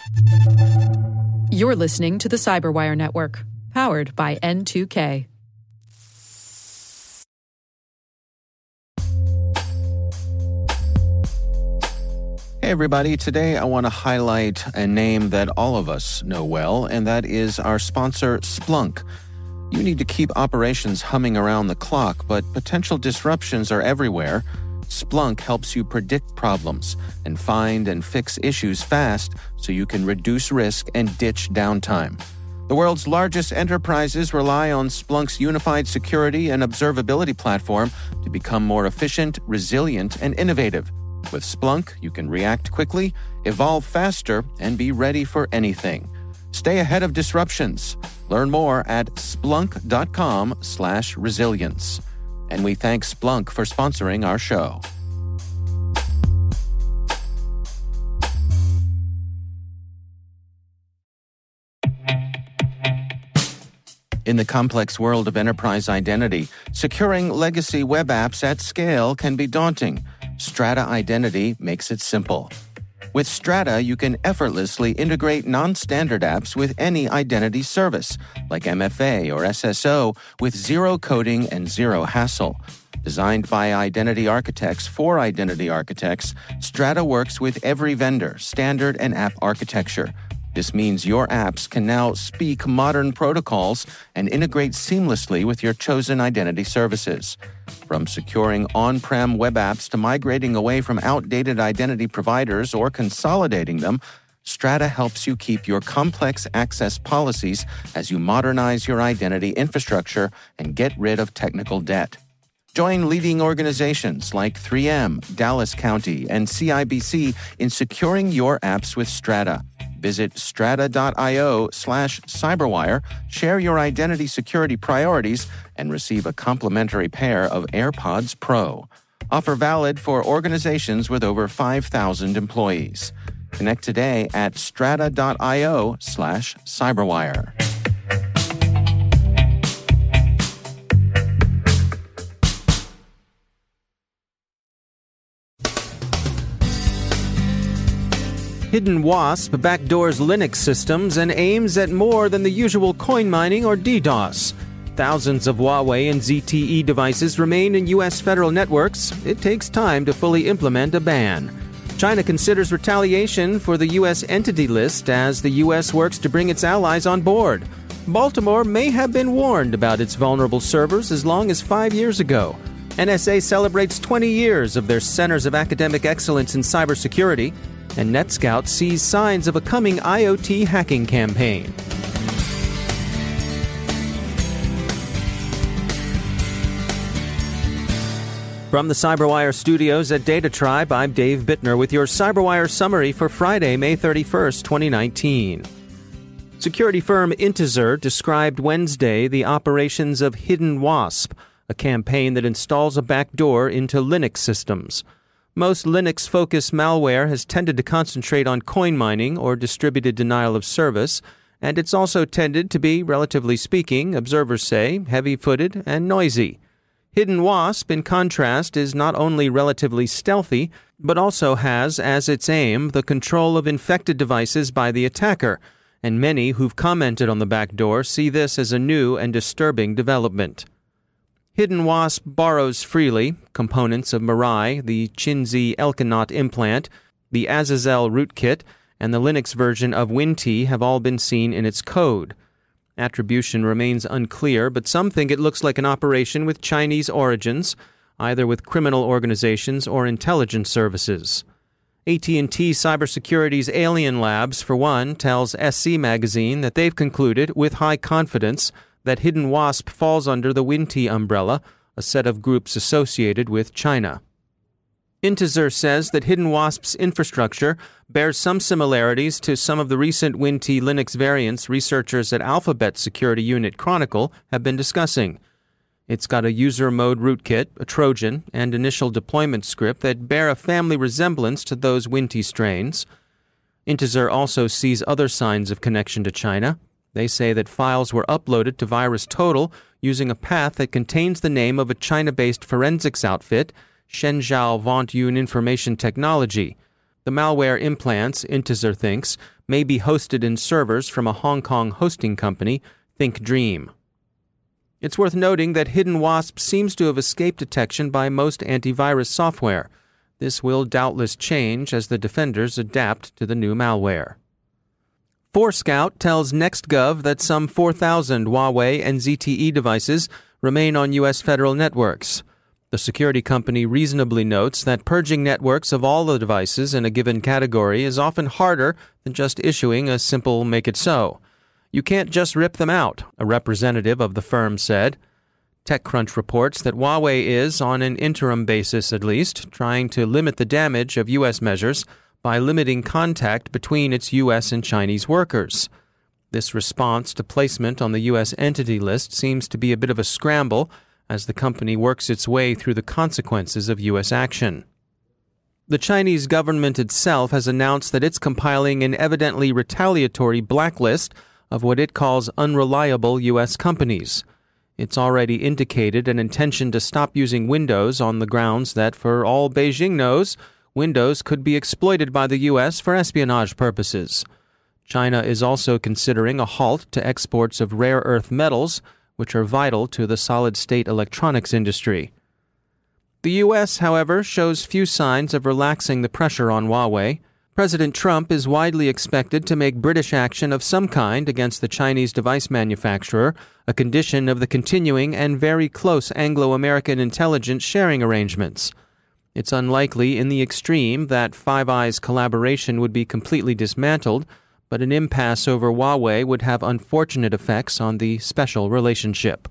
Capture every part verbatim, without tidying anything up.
You're listening to the Cyberwire Network, powered by N two K. Hey everybody, today I want to highlight a name that all of us know well, and that is our sponsor, Splunk. You need to keep operations humming around the clock, but potential disruptions are everywhere. Splunk helps you predict problems and find and fix issues fast so you can reduce risk and ditch downtime. The world's largest enterprises rely on Splunk's unified security and observability platform to become more efficient, resilient, and innovative. With Splunk, you can react quickly, evolve faster, and be ready for anything. Stay ahead of disruptions. Learn more at splunk.com slash resilience. And we thank Splunk for sponsoring our show. In the complex world of enterprise identity, securing legacy web apps at scale can be daunting. Strata Identity makes it simple. With Strata, you can effortlessly integrate non-standard apps with any identity service, like M F A or S S O, with zero coding and zero hassle. Designed by identity architects for identity architects, Strata works with every vendor, standard, and app architecture. This means your apps can now speak modern protocols and integrate seamlessly with your chosen identity services. From securing on-prem web apps to migrating away from outdated identity providers or consolidating them, Strata helps you keep your complex access policies as you modernize your identity infrastructure and get rid of technical debt. Join leading organizations like three M, Dallas County, and C I B C in securing your apps with Strata. Visit strata.io slash cyberwire, share your identity security priorities, and receive a complimentary pair of AirPods Pro. Offer valid for organizations with over five thousand employees. Connect today at strata.io slash cyberwire. Hidden Wasp backdoors Linux systems and aims at more than the usual coin mining or DDoS. Thousands of Huawei and Z T E devices remain in U S federal networks. It takes time to fully implement a ban. China considers retaliation for the U S entity list as the U S works to bring its allies on board. Baltimore may have been warned about its vulnerable servers as long as five years ago. N S A celebrates twenty years of their Centers of Academic Excellence in Cybersecurity. And NetScout sees signs of a coming IoT hacking campaign. From the Cyberwire studios at Data Tribe, I'm Dave Bittner with your Cyberwire summary for Friday, May thirty-first, twenty nineteen. Security firm Intezer described Wednesday the operations of Hidden Wasp, a campaign that installs a backdoor into Linux systems. Most Linux-focused malware has tended to concentrate on coin mining or distributed denial of service, and it's also tended to be, relatively speaking, observers say, heavy-footed and noisy. Hidden Wasp, in contrast, is not only relatively stealthy, but also has as its aim the control of infected devices by the attacker, and many who've commented on the backdoor see this as a new and disturbing development. Hidden Wasp borrows freely components of Mirai, the Chinzi Elkanaut implant, the Azazel rootkit, and the Linux version of WinT have all been seen in its code. Attribution remains unclear, but some think it looks like an operation with Chinese origins, either with criminal organizations or intelligence services. A T and T Cybersecurity's Alien Labs, for one, tells S C Magazine that they've concluded, with high confidence, that Hidden Wasp falls under the WinT umbrella, a set of groups associated with China. Intezer says that Hidden Wasp's infrastructure bears some similarities to some of the recent WinT Linux variants researchers at Alphabet Security Unit Chronicle have been discussing. It's got a user mode rootkit, a Trojan, and initial deployment script that bear a family resemblance to those WinT strains. Intezer also sees other signs of connection to China. They say that files were uploaded to VirusTotal using a path that contains the name of a China-based forensics outfit, Shenzhou Vaunt Yun Information Technology. The malware implants, Intezer thinks, may be hosted in servers from a Hong Kong hosting company, ThinkDream. It's worth noting that Hidden Wasp seems to have escaped detection by most antivirus software. This will doubtless change as the defenders adapt to the new malware. Forescout tells NextGov that some four thousand Huawei and Z T E devices remain on U S federal networks. The security company reasonably notes that purging networks of all the devices in a given category is often harder than just issuing a simple make it so. You can't just rip them out, a representative of the firm said. TechCrunch reports that Huawei is, on an interim basis at least, trying to limit the damage of U S measures by limiting contact between its U S and Chinese workers. This response to placement on the U S entity list seems to be a bit of a scramble as the company works its way through the consequences of U S action. The Chinese government itself has announced that it's compiling an evidently retaliatory blacklist of what it calls unreliable U S companies. It's already indicated an intention to stop using Windows on the grounds that, for all Beijing knows, Windows could be exploited by the U S for espionage purposes. China is also considering a halt to exports of rare earth metals, which are vital to the solid-state electronics industry. The U S, however, shows few signs of relaxing the pressure on Huawei. President Trump is widely expected to make British action of some kind against the Chinese device manufacturer a condition of the continuing and very close Anglo-American intelligence sharing arrangements. It's unlikely in the extreme that Five Eyes collaboration would be completely dismantled, but an impasse over Huawei would have unfortunate effects on the special relationship.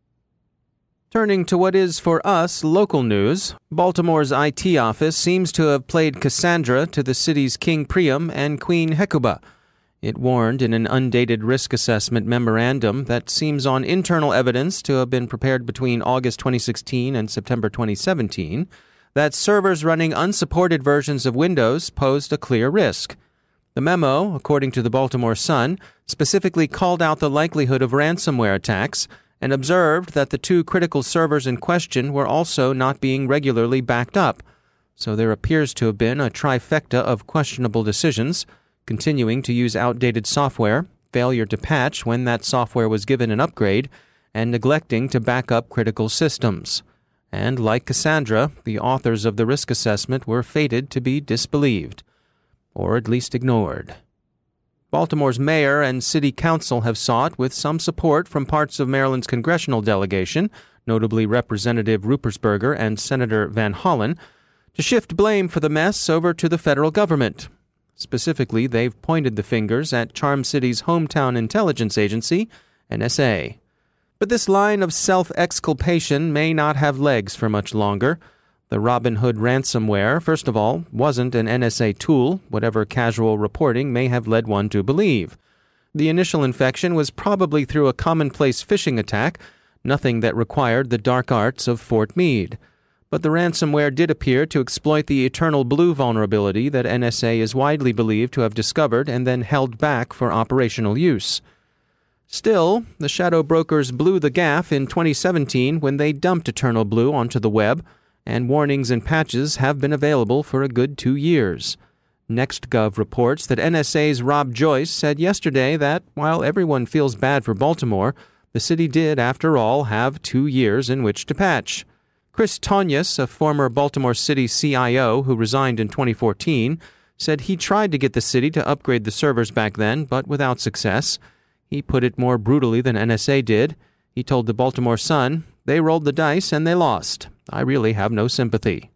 Turning to what is, for us, local news, Baltimore's I T office seems to have played Cassandra to the city's King Priam and Queen Hecuba. It warned in an undated risk assessment memorandum that seems on internal evidence to have been prepared between August twenty sixteen and September twenty seventeen that servers running unsupported versions of Windows posed a clear risk. The memo, according to the Baltimore Sun, specifically called out the likelihood of ransomware attacks and observed that the two critical servers in question were also not being regularly backed up. So there appears to have been a trifecta of questionable decisions: continuing to use outdated software, failure to patch when that software was given an upgrade, and neglecting to back up critical systems. And like Cassandra, the authors of the risk assessment were fated to be disbelieved, or at least ignored. Baltimore's mayor and city council have sought, with some support from parts of Maryland's congressional delegation, notably Representative Ruppersberger and Senator Van Hollen, to shift blame for the mess over to the federal government. Specifically, they've pointed the fingers at Charm City's hometown intelligence agency, N S A. But this line of self-exculpation may not have legs for much longer. The Robin Hood ransomware, first of all, wasn't an N S A tool, whatever casual reporting may have led one to believe. The initial infection was probably through a commonplace phishing attack, nothing that required the dark arts of Fort Meade. But the ransomware did appear to exploit the Eternal Blue vulnerability that N S A is widely believed to have discovered and then held back for operational use. Still, the shadow brokers blew the gaff in twenty seventeen when they dumped Eternal Blue onto the web, and warnings and patches have been available for a good two years. NextGov reports that N S A's Rob Joyce said yesterday that, while everyone feels bad for Baltimore, the city did, after all, have two years in which to patch. Chris Tonius, a former Baltimore City C I O who resigned in twenty fourteen, said he tried to get the city to upgrade the servers back then, but without success. He put it more brutally than N S A did. He told the Baltimore Sun, "They rolled the dice and they lost. I really have no sympathy."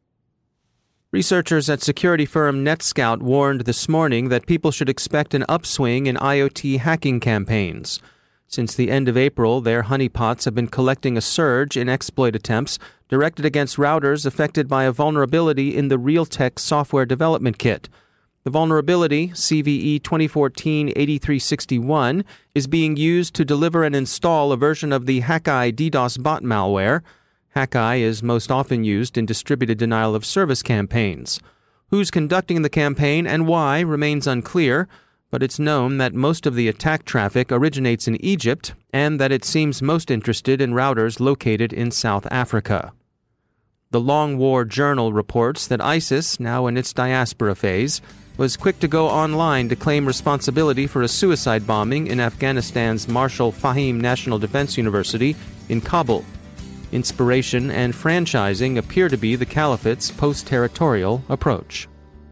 Researchers at security firm NetScout warned this morning that people should expect an upswing in IoT hacking campaigns. Since the end of April, their honeypots have been collecting a surge in exploit attempts directed against routers affected by a vulnerability in the Realtek software development kit. The vulnerability, C V E twenty fourteen eighty-three sixty-one, is being used to deliver and install a version of the Hackeye DDoS bot malware. Hackeye is most often used in distributed denial-of-service campaigns. Who's conducting the campaign and why remains unclear, but it's known that most of the attack traffic originates in Egypt and that it seems most interested in routers located in South Africa. The Long War Journal reports that ISIS, now in its diaspora phase, was quick to go online to claim responsibility for a suicide bombing in Afghanistan's Marshal Fahim National Defense University in Kabul. Inspiration and franchising appear to be the caliphate's post-territorial approach.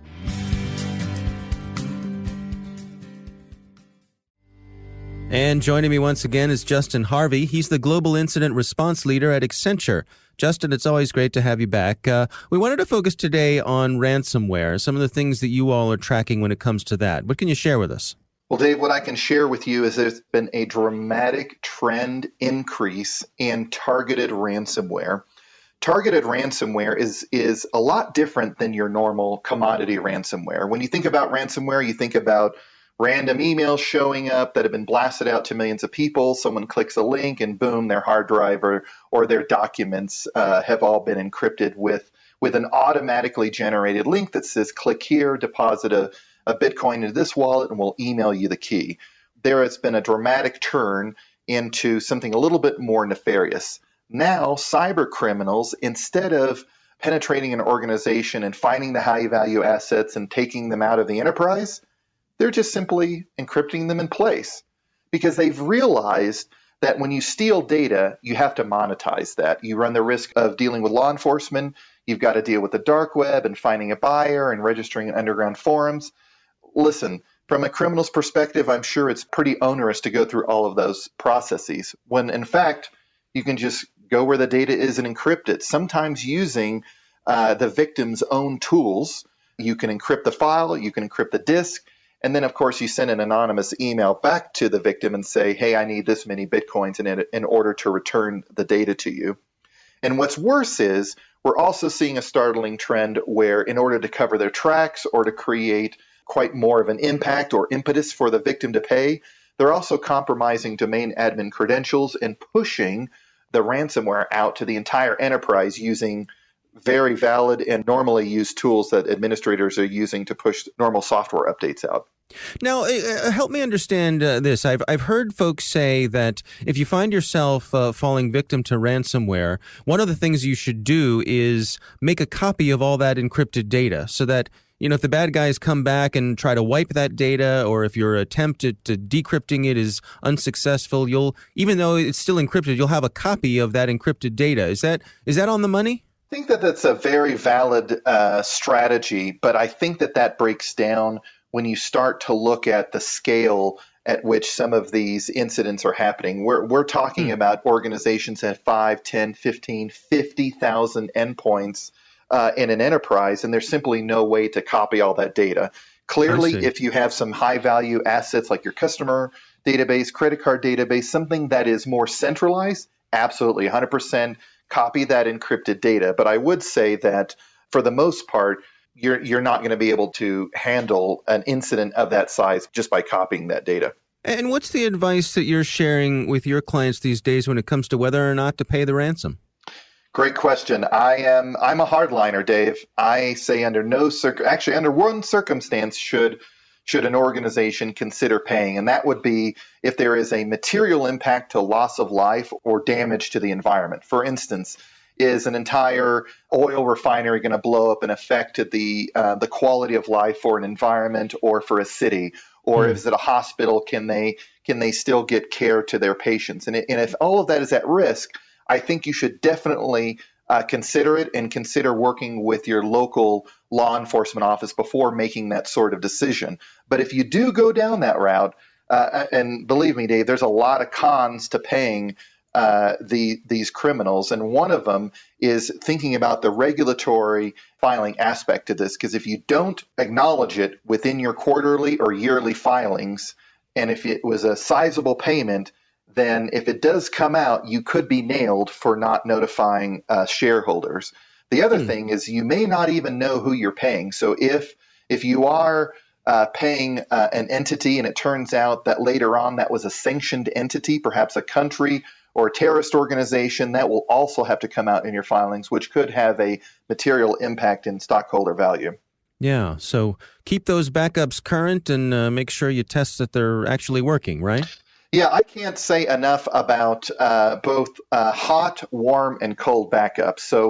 And joining me once again is Justin Harvey. He's the Global Incident Response Leader at Accenture. Justin, it's always great to have you back. Uh, we wanted to focus today on ransomware, some of the things that you all are tracking when it comes to that. What can you share with us? Well, Dave, what I can share with you is there's been a dramatic trend increase in targeted ransomware. Targeted ransomware is, is a lot different than your normal commodity ransomware. When you think about ransomware, you think about random emails showing up that have been blasted out to millions of people. Someone clicks a link and boom, their hard drive or, or their documents uh, have all been encrypted with, with an automatically generated link that says, click here, deposit a, a Bitcoin into this wallet, and we'll email you the key. There has been a dramatic turn into something a little bit more nefarious. Now, cyber criminals, instead of penetrating an organization and finding the high value assets and taking them out of the enterprise, they're just simply encrypting them in place because they've realized that when you steal data, you have to monetize that. You run the risk of dealing with law enforcement. You've got to deal with the dark web and finding a buyer and registering in underground forums. Listen, from a criminal's perspective, I'm sure it's pretty onerous to go through all of those processes when, in fact, you can just go where the data is and encrypt it, sometimes using uh, the victim's own tools. You can encrypt the file, you can encrypt the disk, and then, of course, you send an anonymous email back to the victim and say, hey, I need this many Bitcoins in, in order to return the data to you. And what's worse is we're also seeing a startling trend where in order to cover their tracks or to create quite more of an impact or impetus for the victim to pay, they're also compromising domain admin credentials and pushing the ransomware out to the entire enterprise using very valid and normally used tools that administrators are using to push normal software updates out. Now, uh, help me understand uh, this. I've I've heard folks say that if you find yourself uh, falling victim to ransomware, one of the things you should do is make a copy of all that encrypted data so that, you know, if the bad guys come back and try to wipe that data, or if your attempt at to decrypting it is unsuccessful, you'll, even though it's still encrypted, you'll have a copy of that encrypted data. Is that is that on the money? I think that that's a very valid uh, strategy, but I think that that breaks down when you start to look at the scale at which some of these incidents are happening. We're, we're talking mm. about organizations at five, ten, fifteen, fifty thousand endpoints uh, in an enterprise, and there's simply no way to copy all that data. Clearly, if you have some high-value assets like your customer database, credit card database, something that is more centralized, absolutely one hundred percent copy that encrypted data. But I would say that for the most part, you're you're not going to be able to handle an incident of that size just by copying that data. And what's the advice that you're sharing with your clients these days when it comes to whether or not to pay the ransom? Great question. I am I'm a hardliner, Dave. I say under no circ actually under one circumstance should should an organization consider paying, and that would be if there is a material impact to loss of life or damage to the environment. For instance, is an entire oil refinery going to blow up and affect the uh, the quality of life for an environment or for a city? Or mm. is it a hospital? Can they can they still get care to their patients? And, it, and if all of that is at risk, I think you should definitely uh, consider it and consider working with your local law enforcement office before making that sort of decision. But if you do go down that route, uh, and believe me, Dave, there's a lot of cons to paying uh, the these criminals. And one of them is thinking about the regulatory filing aspect of this, because if you don't acknowledge it within your quarterly or yearly filings, and if it was a sizable payment, then if it does come out, you could be nailed for not notifying uh, shareholders. The other hmm. thing is you may not even know who you're paying. So if if you are uh, paying uh, an entity and it turns out that later on that was a sanctioned entity, perhaps a country or a terrorist organization, that will also have to come out in your filings, which could have a material impact in stockholder value. Yeah, so keep those backups current and uh, make sure you test that they're actually working, right? Yeah, I can't say enough about uh, both uh, hot, warm, and cold backups. So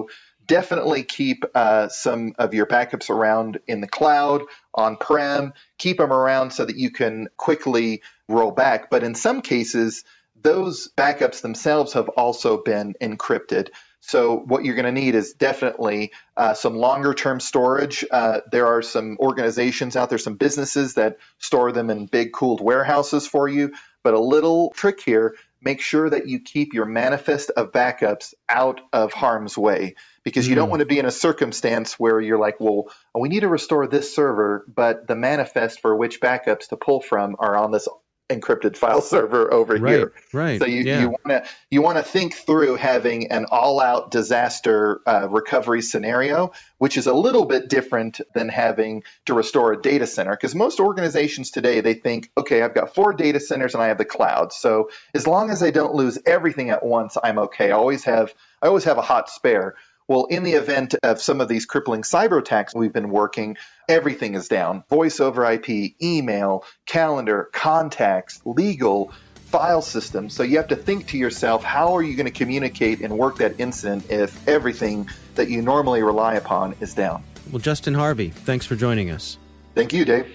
definitely keep uh, some of your backups around in the cloud, on-prem, keep them around so that you can quickly roll back. But in some cases, those backups themselves have also been encrypted. So what you're going to need is definitely uh, some longer term storage. Uh, there are some organizations out there, some businesses that store them in big cooled warehouses for you. But a little trick here, make sure that you keep your manifest of backups out of harm's way, because you mm. don't want to be in a circumstance where you're like, well, we need to restore this server, but the manifest for which backups to pull from are on this encrypted file server over right, here. Right. So you, yeah. you want to you want to think through having an all-out disaster uh, recovery scenario, which is a little bit different than having to restore a data center. Because most organizations today, they think, okay, I've got four data centers and I have the cloud. So as long as I don't lose everything at once, I'm okay. I always have I always have a hot spare. Well, in the event of some of these crippling cyber attacks we've been working, everything is down. Voice over I P, email, calendar, contacts, legal, file systems. So you have to think to yourself, how are you going to communicate and work that incident if everything that you normally rely upon is down? Well, Justin Harvey, thanks for joining us. Thank you, Dave.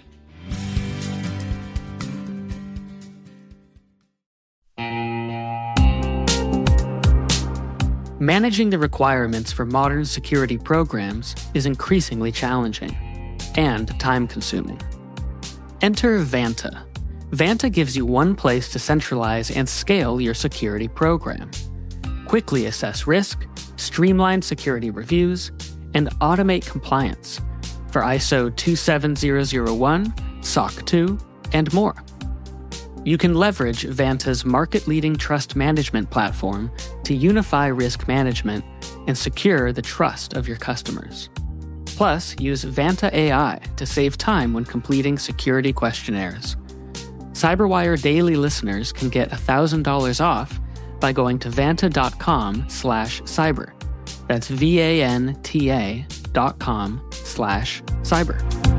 Managing the requirements for modern security programs is increasingly challenging and time-consuming. Enter Vanta. Vanta gives you one place to centralize and scale your security program. Quickly assess risk, streamline security reviews, and automate compliance for I S O two seven zero zero one, S O C two, and more. You can leverage Vanta's market-leading trust management platform to unify risk management and secure the trust of your customers. Plus, use Vanta A I to save time when completing security questionnaires. CyberWire Daily listeners can get one thousand dollars off by going to vanta.com slash cyber. That's V-A-N-T-A dot com slash cyber.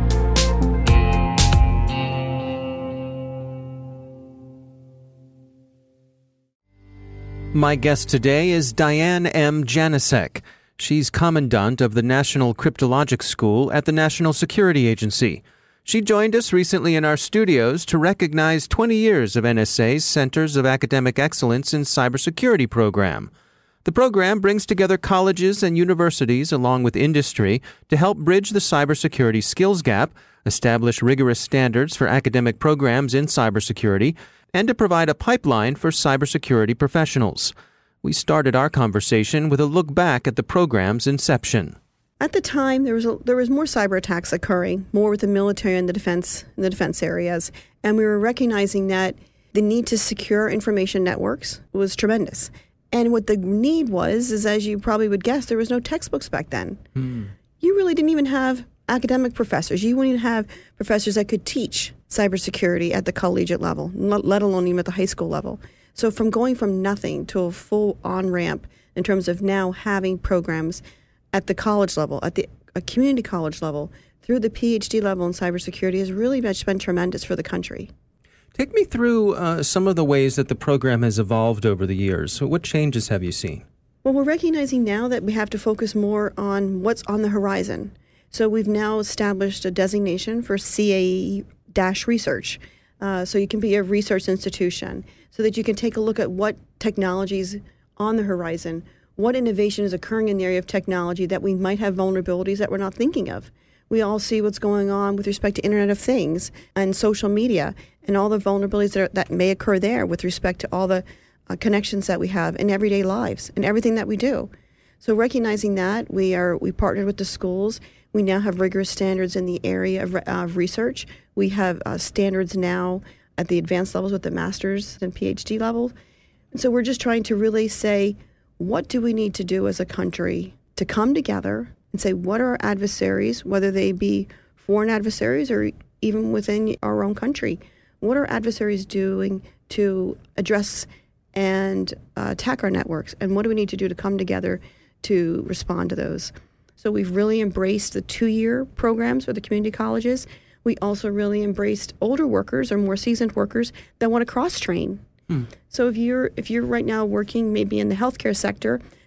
My guest today is Diane M. Janicek. She's Commandant of the National Cryptologic School at the National Security Agency. She joined us recently in our studios to recognize twenty years of N S A's Centers of Academic Excellence in Cybersecurity program. The program brings together colleges and universities along with industry to help bridge the cybersecurity skills gap, establish rigorous standards for academic programs in cybersecurity, and to provide a pipeline for cybersecurity professionals. We started our conversation with a look back at the program's inception. At the time, there was a, there was more cyber attacks occurring, more with the military and the defense in the defense areas, and we were recognizing that the need to secure information networks was tremendous. And what the need was, is as you probably would guess, there was no textbooks back then. Hmm. You really didn't even have academic professors. You wouldn't even have professors that could teach cybersecurity at the collegiate level, let alone even at the high school level. So from going from nothing to a full on-ramp in terms of now having programs at the college level, at the a community college level, through the P H D level in cybersecurity has really been tremendous for the country. Take me through uh, some of the ways that the program has evolved over the years. So what changes have you seen? Well, we're recognizing now that we have to focus more on what's on the horizon. So we've now established a designation for C A E-research. Uh, so you can be a research institution so that you can take a look at what technologies on the horizon, what innovation is occurring in the area of technology that we might have vulnerabilities that we're not thinking of. We all see what's going on with respect to Internet of Things and social media and all the vulnerabilities that, are, that may occur there with respect to all the uh, connections that we have in everyday lives and everything that we do. So recognizing that, we are we partnered with the schools. We now have rigorous standards in the area of, uh, of research. We have uh, standards now at the advanced levels with the master's and P H D level. And so we're just trying to really say, what do we need to do as a country to come together and say, what are our adversaries, whether they be foreign adversaries or even within our own country? What are adversaries doing to address and uh, attack our networks? And what do we need to do to come together to respond to those? So we've really embraced the two-year programs for the community colleges. We also really embraced older workers or more seasoned workers that want to cross-train. Hmm. So if you're if you're right now working maybe in the healthcare sector,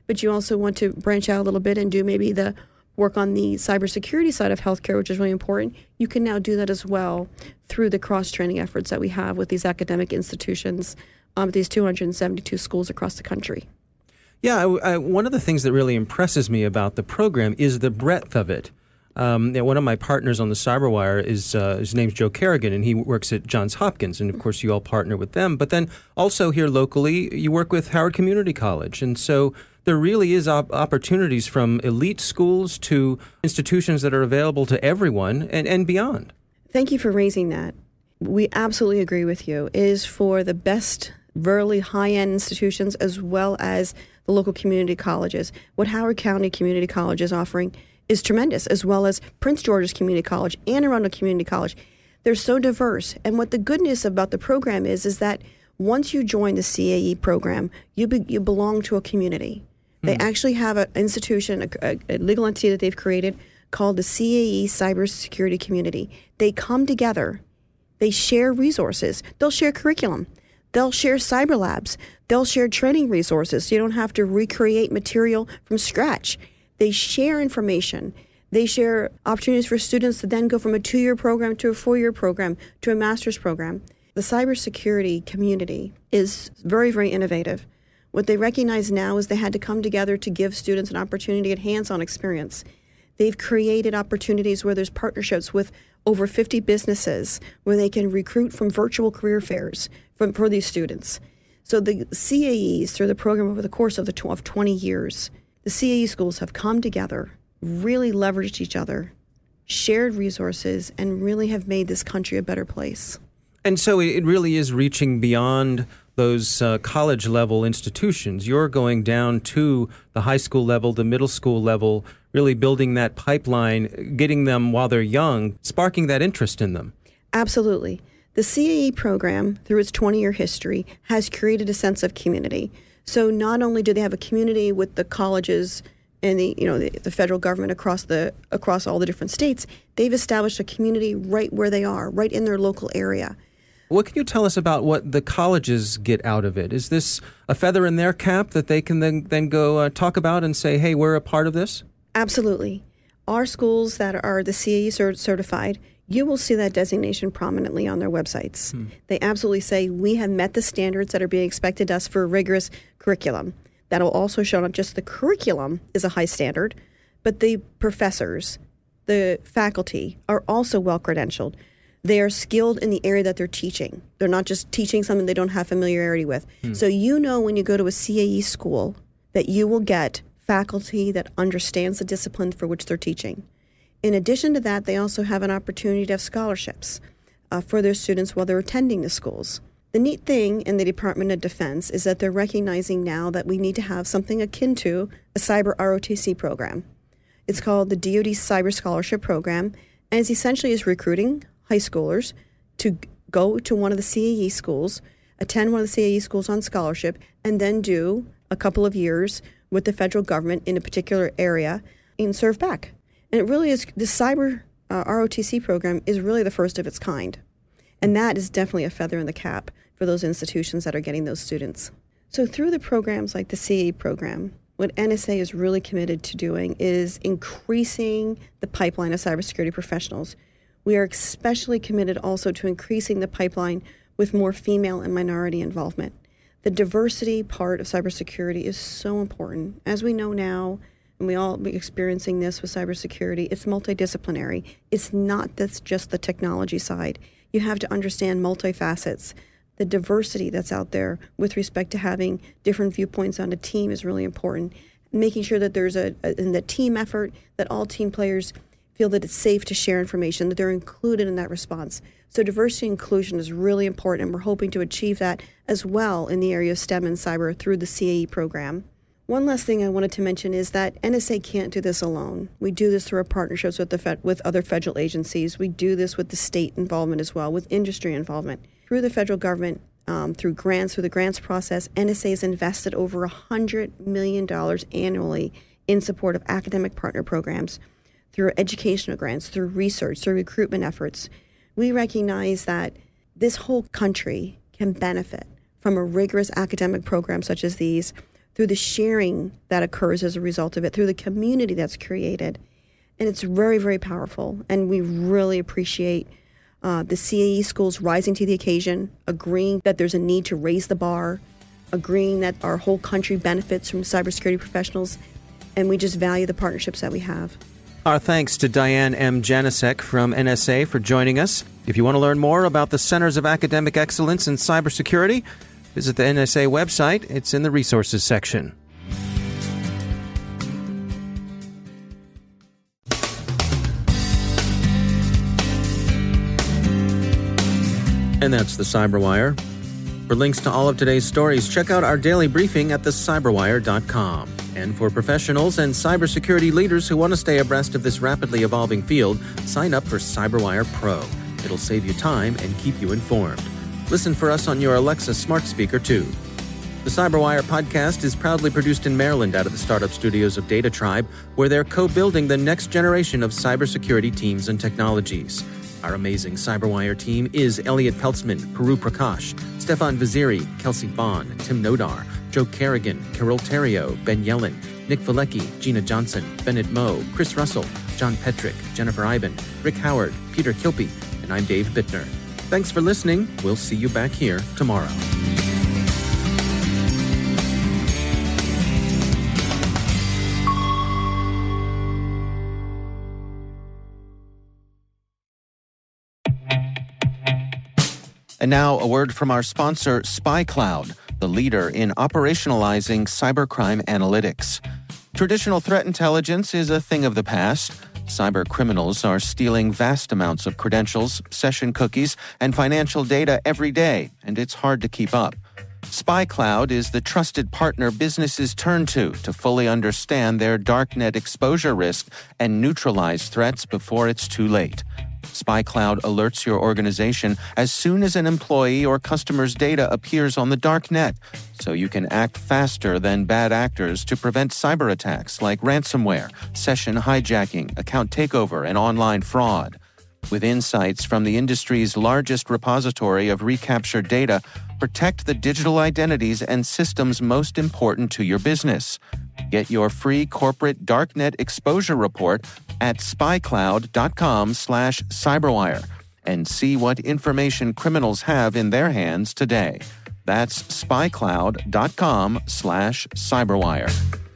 but you also want to branch out a little bit and do maybe the work on the cybersecurity side of healthcare, which is really important, you can now do that as well through the cross-training efforts that we have with these academic institutions, um, these two hundred seventy-two schools across the country. Yeah, I, I, one of the things that really impresses me about the program is the breadth of it. Um, you know, one of my partners on the CyberWire is uh, his name's Joe Kerrigan, and he works at Johns Hopkins, and of course you all partner with them. But then also here locally, you work with Howard Community College, and so there really is op- opportunities from elite schools to institutions that are available to everyone and, and beyond. Thank you for raising that. We absolutely agree with you. It is for the best, really high-end institutions as well as the local community colleges. What Howard County Community College is offering is tremendous, as well as Prince George's Community College, Anne Arundel Community College. They're so diverse. And what the goodness about the program is, is that once you join the C A E program, you be, you belong to a community. They mm. actually have an institution, a, a legal entity that they've created called the C A E Cybersecurity Community. They come together. They share resources. They'll share curriculum. They'll share cyber labs. They'll share training resources so you don't have to recreate material from scratch. They share information. They share opportunities for students to then go from a two-year program to a four-year program to a master's program. The cybersecurity community is very, very innovative. What they recognize now is they had to come together to give students an opportunity to get hands-on experience. They've created opportunities where there's partnerships with over fifty businesses where they can recruit from virtual career fairs from, for these students. So the C A Es, through the program over the course of, the tw- of twenty years, the C A E schools have come together, really leveraged each other, shared resources, and really have made this country a better place. And so it really is reaching beyond those uh, college-level institutions. You're going down to the high school level, the middle school level, really building that pipeline, getting them while they're young, sparking that interest in them. Absolutely. The C A E program, through its twenty-year history, has created a sense of community. So not only do they have a community with the colleges and the you know the, the federal government across the across all the different states, they've established a community right where they are, right in their local area. What can you tell us about what the colleges get out of it? Is this a feather in their cap that they can then, then go uh, talk about and say, hey, we're a part of this? Absolutely. Our schools that are the C A E cert- certified, you will see that designation prominently on their websites. Hmm. They absolutely say, we have met the standards that are being expected of us for rigorous curriculum. That'll also show not just the curriculum is a high standard, but the professors, the faculty are also well-credentialed. They are skilled in the area that they're teaching. They're not just teaching something they don't have familiarity with. Hmm. So you know when you go to a C A E school that you will get faculty that understands the discipline for which they're teaching. In addition to that, they also have an opportunity to have scholarships uh, for their students while they're attending the schools. The neat thing in the Department of Defense is that they're recognizing now that we need to have something akin to a cyber R O T C program. It's called the D O D Cyber Scholarship Program, and it's essentially is recruiting high schoolers to go to one of the C A E schools, attend one of the C A E schools on scholarship, and then do a couple of years with the federal government in a particular area and serve back. And it really is, the cyber uh, R O T C program is really the first of its kind. And that is definitely a feather in the cap for those institutions that are getting those students. So through the programs like the C A E program, what N S A is really committed to doing is increasing the pipeline of cybersecurity professionals. We are especially committed also to increasing the pipeline with more female and minority involvement. The diversity part of cybersecurity is so important. As we know now, and we all be experiencing this with cybersecurity, it's multidisciplinary. It's not that's just the technology side. You have to understand multifacets. The diversity that's out there with respect to having different viewpoints on a team is really important. Making sure that there's a, a in the team effort, that all team players feel that it's safe to share information, that they're included in that response. So diversity and inclusion is really important, and we're hoping to achieve that as well in the area of STEM and cyber through the C A E program. One last thing I wanted to mention is that N S A can't do this alone. We do this through our partnerships with the Fed, with other federal agencies. We do this with the state involvement as well, with industry involvement. Through the federal government, um, through grants, through the grants process, N S A has invested over one hundred million dollars annually in support of academic partner programs, through educational grants, through research, through recruitment efforts. We recognize that this whole country can benefit from a rigorous academic program such as these, through the sharing that occurs as a result of it, through the community that's created. And it's very, very powerful. And we really appreciate uh, the C A E schools rising to the occasion, agreeing that there's a need to raise the bar, agreeing that our whole country benefits from cybersecurity professionals, and we just value the partnerships that we have. Our thanks to Diane M. Janicek from N S A for joining us. If you want to learn more about the Centers of Academic Excellence in Cybersecurity, visit the N S A website. It's in the resources section. And that's the CyberWire. For links to all of today's stories, check out our daily briefing at the cyberwire dot com. And for professionals and cybersecurity leaders who want to stay abreast of this rapidly evolving field, sign up for CyberWire Pro. It'll save you time and keep you informed. Listen for us on your Alexa smart speaker, too. The CyberWire podcast is proudly produced in Maryland out of the startup studios of Data Tribe, where they're co-building the next generation of cybersecurity teams and technologies. Our amazing CyberWire team is Elliot Peltzman, Puru Prakash, Stefan Vaziri, Kelsey Bond, Tim Nodar, Joe Kerrigan, Carol Terrio, Ben Yellen, Nick Valecki, Gina Johnson, Bennett Moe, Chris Russell, John Petrick, Jennifer Iben, Rick Howard, Peter Kilpie, and I'm Dave Bittner. Thanks for listening. We'll see you back here tomorrow. And now a word from our sponsor, SpyCloud, the leader in operationalizing cybercrime analytics. Traditional threat intelligence is a thing of the past. Cyber criminals are stealing vast amounts of credentials, session cookies, and financial data every day, and it's hard to keep up. SpyCloud is the trusted partner businesses turn to to fully understand their darknet exposure risk and neutralize threats before it's too late. SpyCloud alerts your organization as soon as an employee or customer's data appears on the dark net, so you can act faster than bad actors to prevent cyber attacks like ransomware, session hijacking, account takeover, and online fraud. With insights from the industry's largest repository of recaptured data, protect the digital identities and systems most important to your business. Get your free corporate darknet exposure report at spycloud.com slash cyberwire and see what information criminals have in their hands today. That's spycloud.com slash cyberwire.